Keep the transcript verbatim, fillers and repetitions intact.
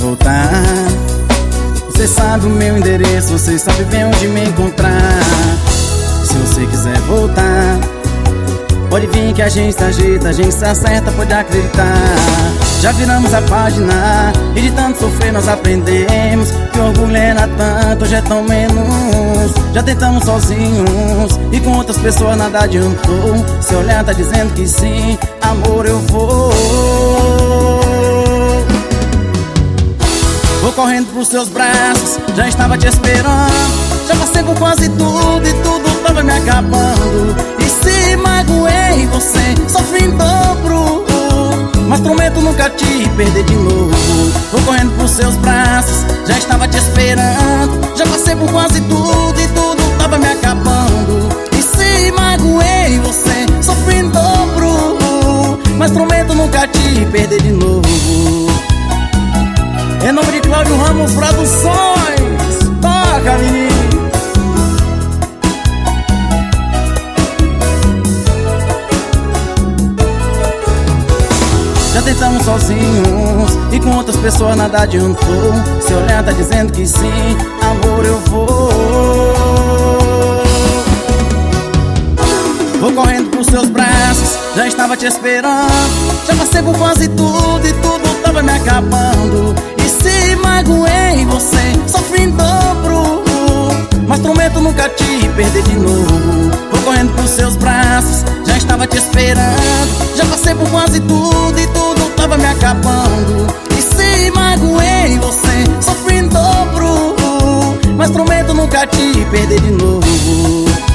voltar, você sabe o meu endereço, você sabe bem onde me encontrar. Se você quiser voltar, pode vir que a gente se ajeita, a gente se acerta, pode acreditar. Já viramos a página e de tanto sofrer nós aprendemos que orgulho era tanto, hoje é tão menos. Já tentamos sozinhos e com outras pessoas nada adiantou. Seu olhar tá dizendo que sim, amor, eu vou. Vou correndo pros seus braços, já estava te esperando. Já passei por quase tudo e tudo tava me acabando. E se magoei você, sofri em dobro, mas prometo nunca te perder de novo. Vou correndo pros seus braços, já estava te esperando. Já passei por quase tudo e tudo tava me acabando. E se magoei você, sofri em dobro, mas prometo nunca te perder de novo. Em nome de Cláudio Ramos Produções, toca, menino! Já tentamos sozinhos e com outras pessoas nada adiantou. Seu olhar tá dizendo que sim, amor, eu vou. Vou correndo pros seus braços, já estava te esperando. Já passei por quase tudo e tudo tava me acabando. E se magoei você, sofri em dobro, mas prometo nunca te perder de novo. Vou correndo pros seus braços, já estava te esperando. Já passei por quase tudo e tudo tava me acabando. E se magoei você, sofri em dobro, mas prometo nunca te perder de novo.